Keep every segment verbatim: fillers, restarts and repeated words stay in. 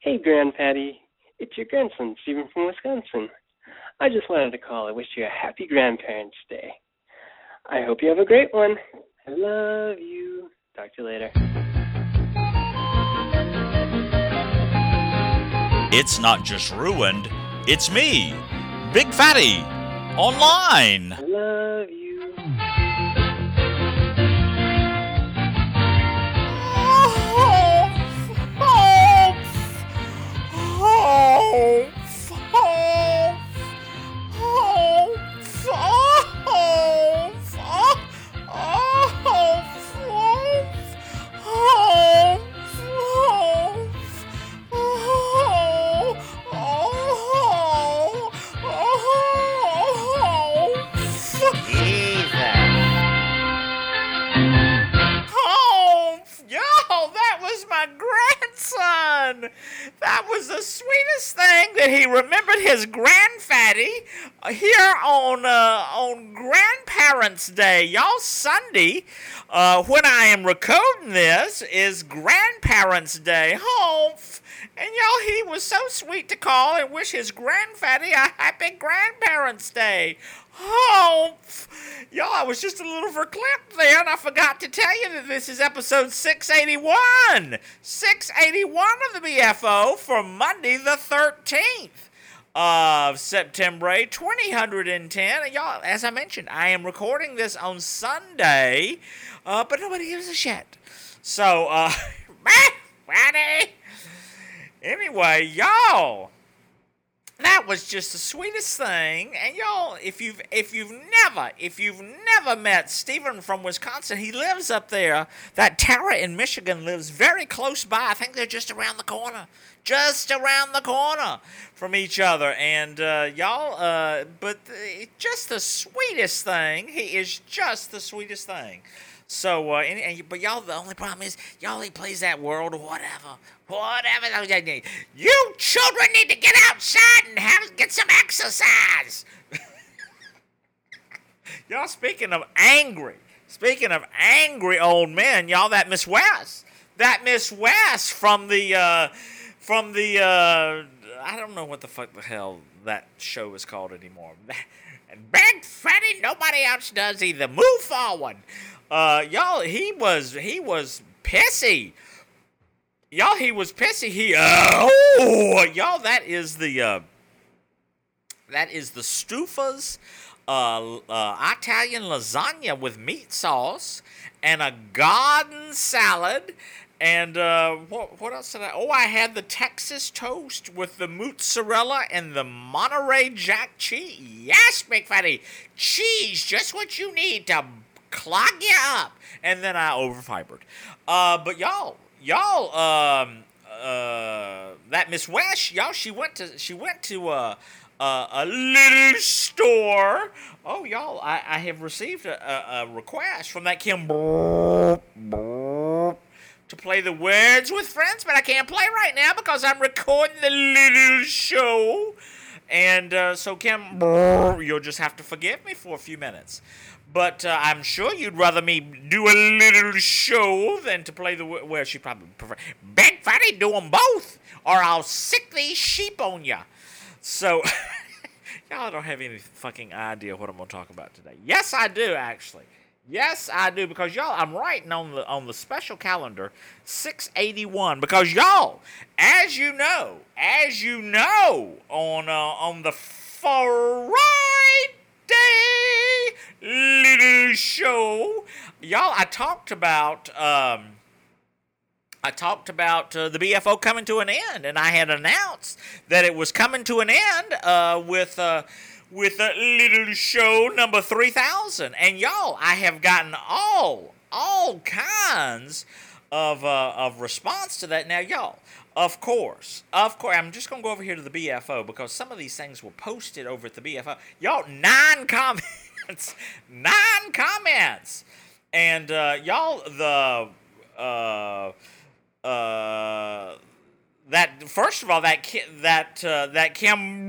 Hey, Grandpatty. It's your grandson, Stephen from Wisconsin. I just wanted to call and wish you a happy Grandparents' Day. I hope you have a great one. I love you. Talk to you later. It's not just ruined, it's me, Big Fatty, online. I love you. That was the sweetest thing that he remembered his grandfatty here on uh, on Grandparents' Day. Y'all, Sunday, uh, when I am recording this, is Grandparents' Day. Oh, and y'all, he was so sweet to call and wish his grandfatty a happy Grandparents' Day. Oh, y'all, I was just a little verklempt there, and I forgot to tell you that this is episode six eighty-one. six eighty-one of the B F O for Monday the thirteenth of September twenty ten. And y'all, as I mentioned, I am recording this on Sunday, uh, but nobody gives a shit. So, uh, Friday. Anyway, y'all, that was just the sweetest thing. And y'all, if you've if you've never if you've never met Stephen from Wisconsin, he lives up there. That Tara in Michigan lives very close by. I think they're just around the corner, just around the corner from each other. And uh, y'all, uh, but uh, just the sweetest thing. He is just the sweetest thing. So, uh, and, and, but y'all, the only problem is, y'all, he plays that world or whatever. Whatever. You children need to get outside and have get some exercise. Y'all, speaking of angry, speaking of angry old men, y'all, that Miss West, that Miss West from the, uh, from the, uh, I don't know what the fuck the hell that show is called anymore. And Big Fatty, nobody else does either. Move forward. Uh, y'all, he was, he was pissy. Y'all, he was pissy. He, uh, oh, y'all, that is the, uh, that is the Stufa's, uh, uh, Italian lasagna with meat sauce and a garden salad. And, uh, what, what else did I, oh, I had the Texas toast with the mozzarella and the Monterey Jack cheese. Yes, Big Fatty, cheese, just what you need to clog you up. And then I overfibered. Uh, but y'all, y'all, um, uh, that Miss West, y'all, she went to, she went to, uh, uh, a little store. Oh, y'all, I, I have received a, a, a request from that Kim to play the Words with Friends, but I can't play right now because I'm recording the little show. And, uh, so Kim, you'll just have to forgive me for a few minutes. But uh, I'm sure you'd rather me do a little show than to play the, well, she probably prefer, Big Fatty, do them both, or I'll sick these sheep on ya. So, y'all don't have any fucking idea what I'm going to talk about today. Yes, I do, actually. Yes, I do, because y'all, I'm writing on the on the special calendar, six eighty-one, because y'all, as you know, as you know, on, uh, on the Friday little show, y'all, I talked about um, I talked about uh, the B F O coming to an end, and I had announced that it was coming to an end uh, with uh, with a little show number three thousand, and y'all, I have gotten all all kinds of uh, of response to that. Now, y'all, of course, of course, I'm just gonna go over here to the B F O because some of these things were posted over at the B F O. Y'all, nine comments, nine comments, and uh, y'all, the uh, uh, that first of all, that ki- that uh, that Kim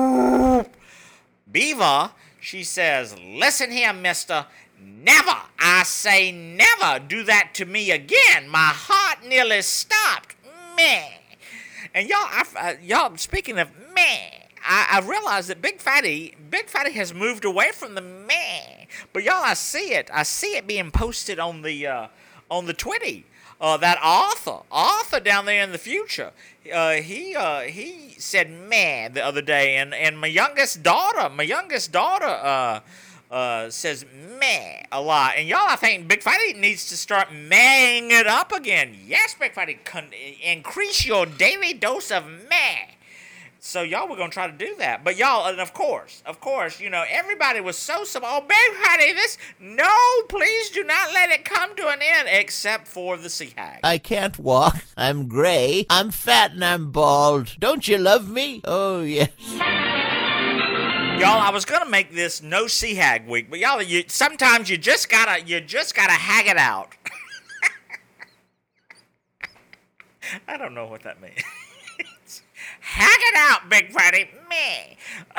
Beaver, she says, "Listen here, Mister. Never, I say never do that to me again. My heart nearly stopped. Meh. And y'all, I, uh, y'all, speaking of meh, I, I realized that Big Fatty, Big Fatty has moved away from the meh. But y'all, I see it. I see it being posted on the uh, on the Twitty. Uh, that Arthur, Arthur down there in the future, uh, he uh, he said meh the other day, and, and my youngest daughter, my youngest daughter uh, uh, says meh a lot. And y'all, I think Big Fatty needs to start mehing it up again. Yes, Big Fatty, con- increase your daily dose of meh. So y'all were gonna try to do that, but y'all, and of course, of course, you know, everybody was so so. Oh, Big Fatty, this no, please do not let it come to an end, except for the sea hag. I can't walk. I'm gray. I'm fat and I'm bald. Don't you love me? Oh yes. Y'all, I was gonna make this no sea hag week, but y'all, you sometimes you just gotta you just gotta hag it out. I don't know what that means. Hag it out, Big Fatty. Me.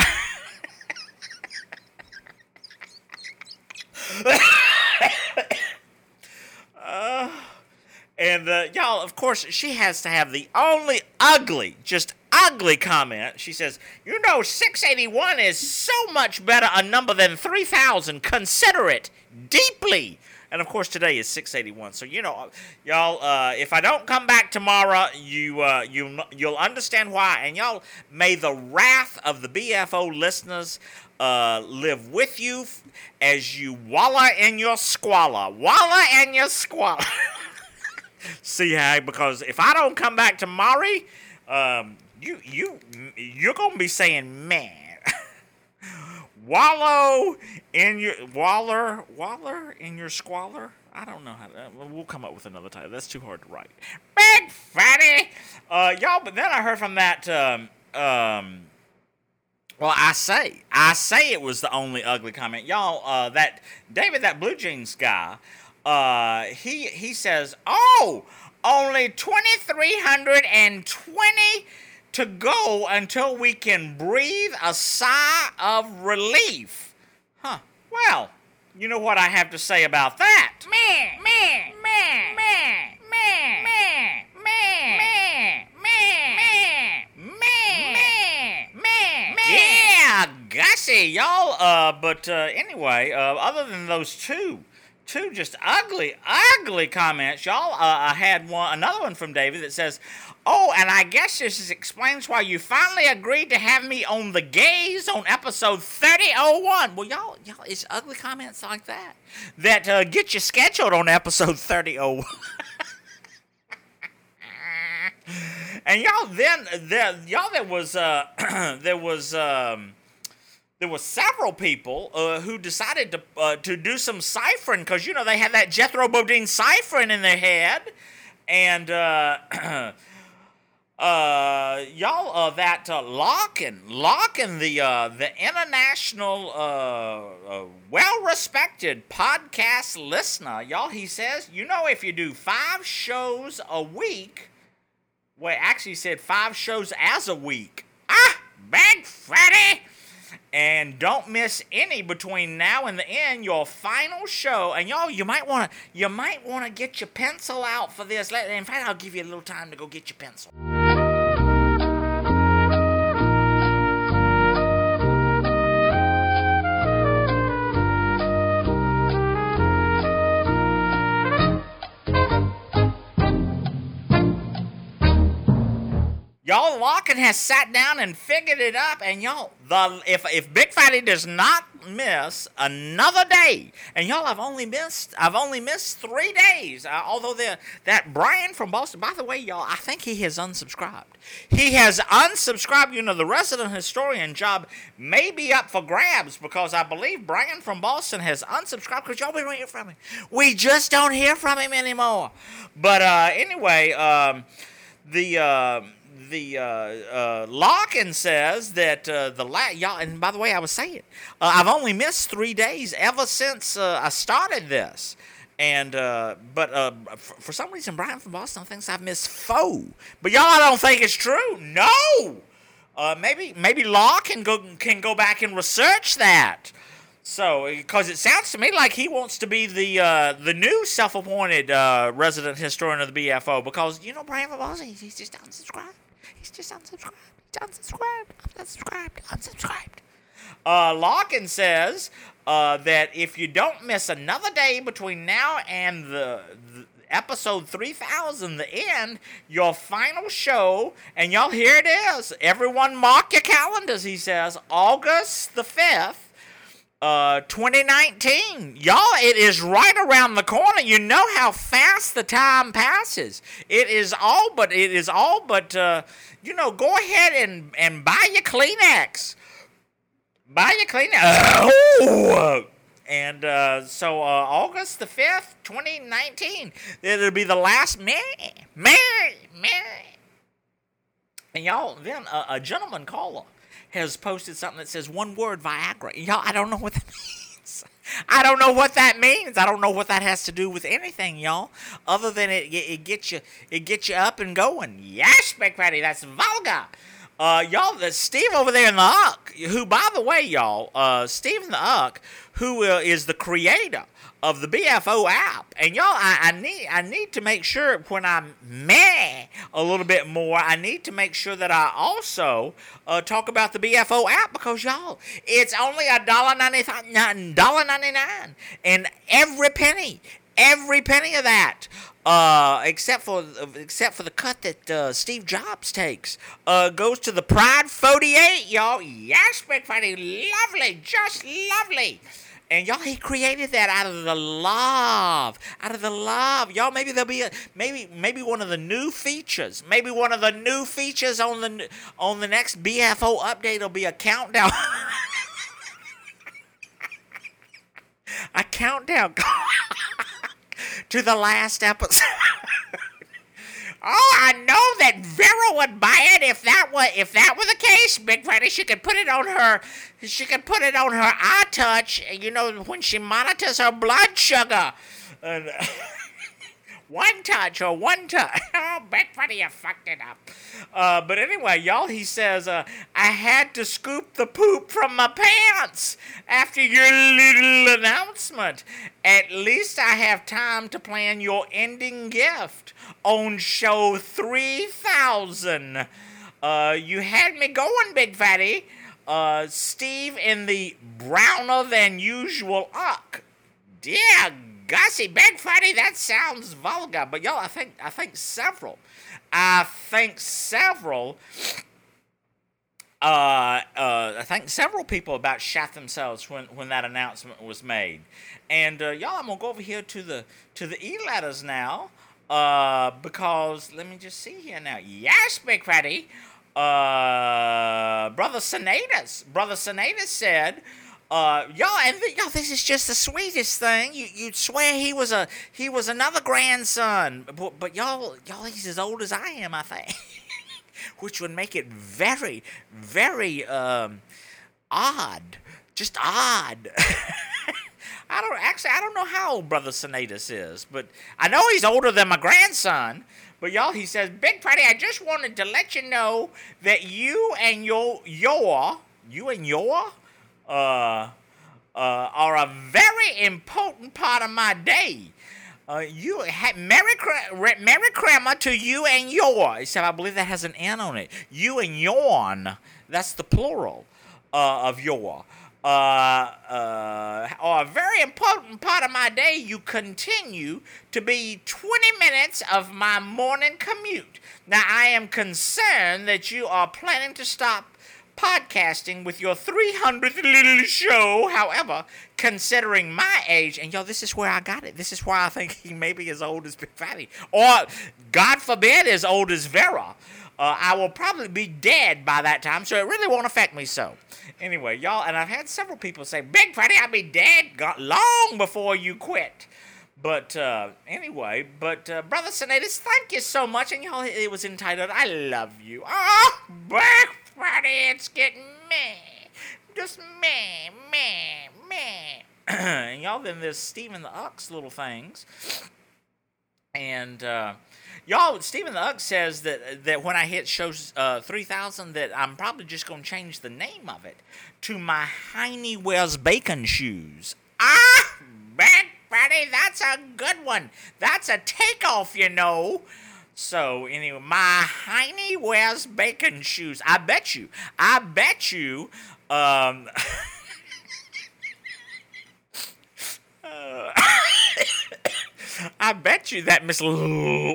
uh, and uh, y'all, of course, she has to have the only ugly, just ugly comment. She says, you know, six eighty-one is so much better a number than three thousand. Consider it deeply. And, of course, today is six eighty-one. So, you know, y'all, uh, if I don't come back tomorrow, you, uh, you, you'll understand why. And, y'all, may the wrath of the B F O listeners uh, live with you as you wallow in your squalor. Wallow in your squalor. See, Hag, because if I don't come back tomorrow, um, you, you, you're going to be saying, man. Wallow in your waller, waller in your squalor. I don't know how to. We'll come up with another title. That's too hard to write. Big Fatty, uh, y'all. But then I heard from that. Um, um, well, I say, I say it was the only ugly comment, y'all. Uh, that David, that Blue Jeans guy. Uh, he he says, oh, only twenty-three hundred and twenty. To go until we can breathe a sigh of relief. Huh. Well, you know what I have to say about that? Meh, meh, meh, meh, meh, meh, meh, meh, meh, meh, meh, meh. Yeah, Gussie, y'all. Uh, but uh, anyway, uh, other than those two, two just ugly, ugly comments, y'all. Uh, I had one, another one from David that says, oh, and I guess this is, explains why you finally agreed to have me on The Gaze on episode thirty oh one. Well, y'all, y'all, it's ugly comments like that that uh, get you scheduled on episode thirty oh one. And y'all, then there, y'all, there was uh, there was um, there was several people uh, who decided to uh, to do some ciphering because you know they had that Jethro Bodine ciphering in their head, and. Uh, Uh, y'all, uh, that uh, Larkin, Larkin, the uh, the international, uh, uh, well-respected podcast listener, y'all, he says, you know, if you do five shows a week, well, actually said five shows as a week. Ah, Big Fatty! And don't miss any between now and the end, your final show. And y'all, you might want to, you might want to get your pencil out for this. In fact, I'll give you a little time to go get your pencil. Y'all, Larkin has sat down and figured it up, and y'all, the if if Big Fatty does not miss another day, and y'all, I've only missed I've only missed three days. Uh, although the that Brian from Boston, by the way, y'all, I think he has unsubscribed. He has unsubscribed. You know, the resident historian job may be up for grabs because I believe Brian from Boston has unsubscribed because y'all we don't hear from him. We just don't hear from him anymore. But uh, anyway, um, the. Uh, The uh, uh, Larkin says that uh, the la- y'all, and by the way, I was saying, uh, I've only missed three days ever since uh, I started this, and uh, but uh, f- for some reason, Brian from Boston thinks I've missed four. But y'all, I don't think it's true. No, uh, maybe maybe Law can go can go back and research that. So, because it sounds to me like he wants to be the uh, the new self-appointed uh, resident historian of the B F O, because, you know, Brian Verbose, he's, he's just unsubscribed. He's just unsubscribed. He's unsubscribed. Unsubscribed. Unsubscribed. Uh, Larkin says uh, that if you don't miss another day between now and the, the episode three thousand, the end, your final show, and y'all, here it is. Everyone mark your calendars, he says. August the fifth. Uh, twenty nineteen. Y'all, it is right around the corner. You know how fast the time passes. It is all but, it is all but, uh, you know, go ahead and, and buy your Kleenex. Buy your Kleenex. Oh! And uh, so uh, August the fifth, twenty nineteen, it'll be the last May, May, May. And y'all, then uh, a gentleman caller has posted something that says one word, Viagra. Y'all, I don't know what that means. I don't know what that means. I don't know what that has to do with anything, y'all, other than it it gets you it gets you up and going. Yes, Big Fatty, that's vulgar. Uh, y'all, the Steve over there in the Uck, who, by the way, y'all, uh, Steve in the Uck, who uh, is the creator of the B F O app, and y'all, I, I need I need to make sure when I'm meh a little bit more, I need to make sure that I also uh, talk about the B F O app, because y'all, it's only a dollar ninety nine, dollar ninety nine, and every penny, every penny of that. Uh, except for except for the cut that uh, Steve Jobs takes, uh, goes to the Pride forty-eight, y'all. Yes, Big Fatty, lovely, just lovely. And y'all, he created that out of the love, out of the love, y'all. Maybe there'll be a maybe maybe one of the new features, maybe one of the new features on the on the next B F O update will be a countdown, a countdown. To the last episode. Oh, I know that Vera would buy it if that were if that were the case, Big Fatty. She could put it on her she could put it on her iTouch, you know, when she monitors her blood sugar. And, uh, one touch or one touch. Oh, Big Fatty, you fucked it up. Uh, but anyway, y'all, he says, uh, I had to scoop the poop from my pants after your little announcement. At least I have time to plan your ending gift on show three thousand. Uh, you had me going, Big Fatty. Uh, Steve in the browner than usual uck. Dear Gussie, Big Fatty, that sounds vulgar. But y'all, I think I think several. I think several Uh, uh, I think several people about shot themselves when, when that announcement was made. And uh, y'all, I'm gonna go over here to the to the e-letters now, uh, because let me just see here now. Yes, Big Fatty, uh, Brother Senatus, Brother Senatus said, uh, y'all, and th- y'all, this is just the sweetest thing. You you'd swear he was a he was another grandson, but, but y'all, y'all, he's as old as I am, I think. Which would make it very, very um, odd. Just odd. I don't actually. I don't know how old Brother Senatus is, but I know he's older than my grandson. But y'all, he says, Big Fatty, I just wanted to let you know that you and your your you and your uh uh are a very important part of my day. Uh, you ha- Merry, Merry Crema to you and your. Except I believe that has an N on it. You and yourn. That's the plural uh, of your. Uh, uh, are a very important part of my day. You continue to be twenty minutes of my morning commute. Now, I am concerned that you are planning to stop podcasting with your three hundredth little show. However, considering my age, and yo, this is where I got it. This is why I think he may be as old as Big Fatty, or God forbid, as old as Vera. Uh, I will probably be dead by that time, so it really won't affect me. So, anyway, y'all, and I've had several people say, Big Fatty, I'll be dead long before you quit. But uh, anyway, but uh, Brother Senatus, thank you so much. And y'all, it was entitled, I Love You. Oh, Big Fatty, it's getting me. Just me, me, me. And y'all, then there's Stephen the Uck's little things. And, uh, Y'all, Stephen the Uck says that that when I hit show uh, three thousand, that I'm probably just going to change the name of it to My Heiny Wears Bacon Shoes. Ah, Big Fatty, that's a good one. That's a takeoff, you know. So, anyway, My Heiny Wears Bacon Shoes. I bet you, I bet you, um... uh, I bet you that Miss L-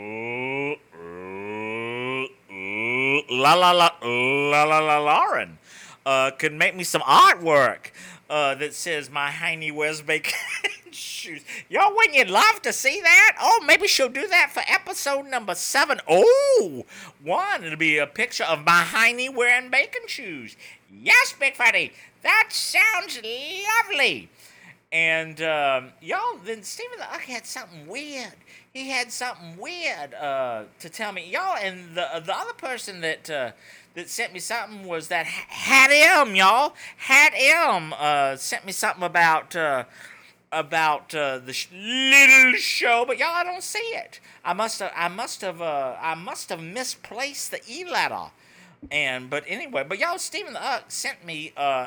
La La La La La La Lauren uh, could make me some artwork uh, that says My Heiny Wears Bacon Shoes. Y'all, wouldn't you love to see that? Oh, maybe she'll do that for episode number seven. Oh, one. It'll be a picture of My Heiny wearing bacon shoes. Yes, Big Fatty. That sounds lovely. And, um, y'all, then Stephen the Uck had something weird. He had something weird uh, to tell me. Y'all, and the uh, the other person that uh, that sent me something was that Hat M, y'all. Hat M uh, sent me something about uh, about uh, the sh- little show, but y'all, I don't see it. I must have I must have uh, I must have misplaced the e letter. And but anyway, but y'all, Stephen the Uck sent me uh,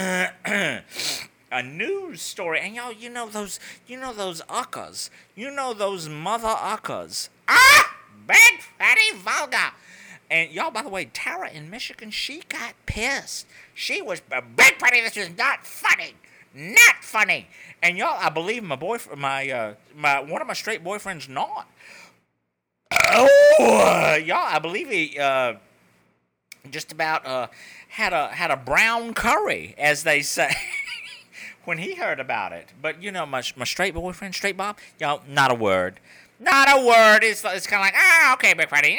a news story, and y'all, you know those, you know those uckers, you know those mother uckers. Ah, Big Fatty vulgar. And y'all, by the way, Tara in Michigan, she got pissed. She was uh, Big Fatty. This is not funny, not funny. And y'all, I believe my boyfriend, my uh, my one of my straight boyfriends, not. Oh, uh, y'all, I believe he uh, just about uh, had a had a brown curry, as they say. When he heard about it. But, you know, my my straight boyfriend, Straight Bob, y'all, not a word. Not a word. It's, it's kind of like, ah, okay, Big Fatty.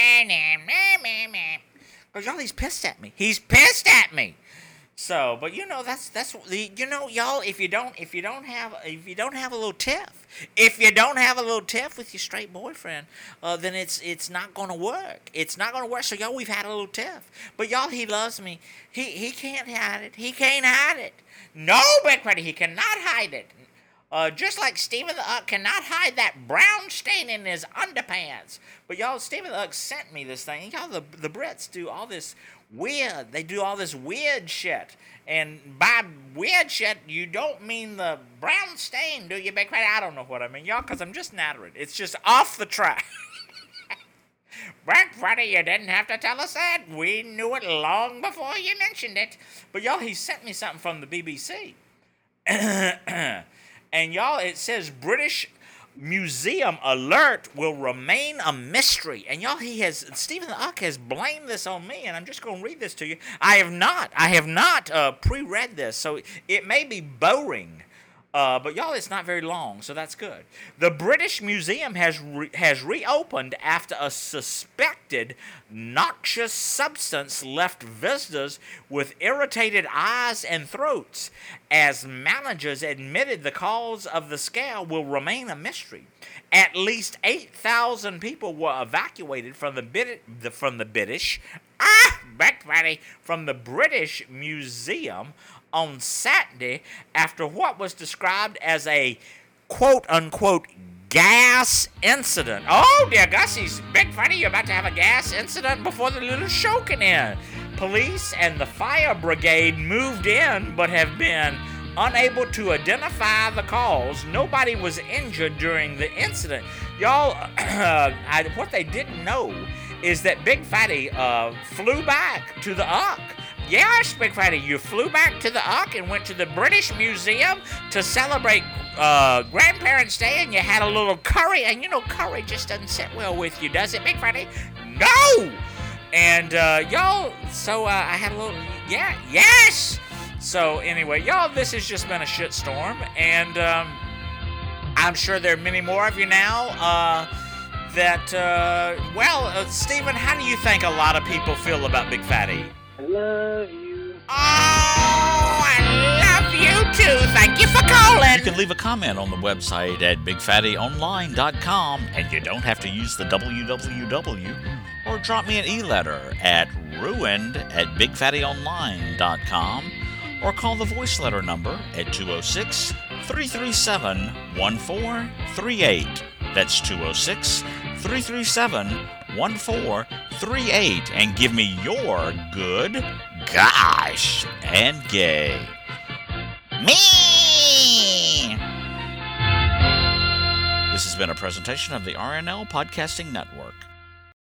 Because, y'all, he's pissed at me. He's pissed at me. So, but, you know, that's, that's, the you know, y'all, if you don't, if you don't have, if you don't have a little tiff, if you don't have a little tiff with your straight boyfriend, uh, then it's, it's not going to work. It's not going to work. So, y'all, we've had a little tiff. But, y'all, he loves me. He, he can't hide it. He can't hide it. No, Big Fatty, he cannot hide it. Uh, just like Stephen the Uck cannot hide that brown stain in his underpants. But y'all, Stephen the Uck sent me this thing. Y'all, the, the Brits do all this weird. They do all this weird shit. And by weird shit, you don't mean the brown stain, do you, Big Fatty? I don't know what I mean, y'all, because I'm just nattering. It's just off the track. Big Fatty, you didn't have to tell us that. We knew it long before you mentioned it. But, y'all, he sent me something from the B B C. And, y'all, it says British Museum alert will remain a mystery. And, y'all, he has, Stephen the Uck has blamed this on me, and I'm just going to read this to you. I have not, I have not uh, pre-read this, so it may be boring. Uh, but, y'all, it's not very long, so that's good. The British Museum has re- has reopened after a suspected noxious substance left visitors with irritated eyes and throats, as managers admitted the cause of the scare will remain a mystery. At least eight thousand people were evacuated from the, Bit- the from the British, ah, Big Fatty, from the British Museum on Saturday after what was described as a quote-unquote gas incident. Oh, dear Gussie's Big Fatty, you're about to have a gas incident before the little show can end. Police and the fire brigade moved in but have been unable to identify the cause. Nobody was injured during the incident. Y'all, I, what they didn't know is that Big Fatty uh, flew back to the Uck. Yes, Big Fatty, you flew back to the Uck and went to the British Museum to celebrate uh, Grandparents' Day, and you had a little curry, and you know curry just doesn't sit well with you, does it, Big Fatty? No! And, uh, y'all, so uh, I had a little, yeah, yes! So, anyway, y'all, this has just been a shitstorm, and um, I'm sure there are many more of you now uh, that, uh, well, uh, Stephen, how do you think a lot of people feel about Big Fatty? I love you. Oh, I love you too. Thank you for calling. You can leave a comment on the website at big fatty online dot com, and you don't have to use the w w w, or drop me an e-letter at ruined at big fatty online dot com, or call the voice letter number at two oh six, three three seven, one four three eight. That's two oh six, three three seven, one four three eight and give me your good, gosh, and gay. Me! This has been a presentation of the R N L Podcasting Network.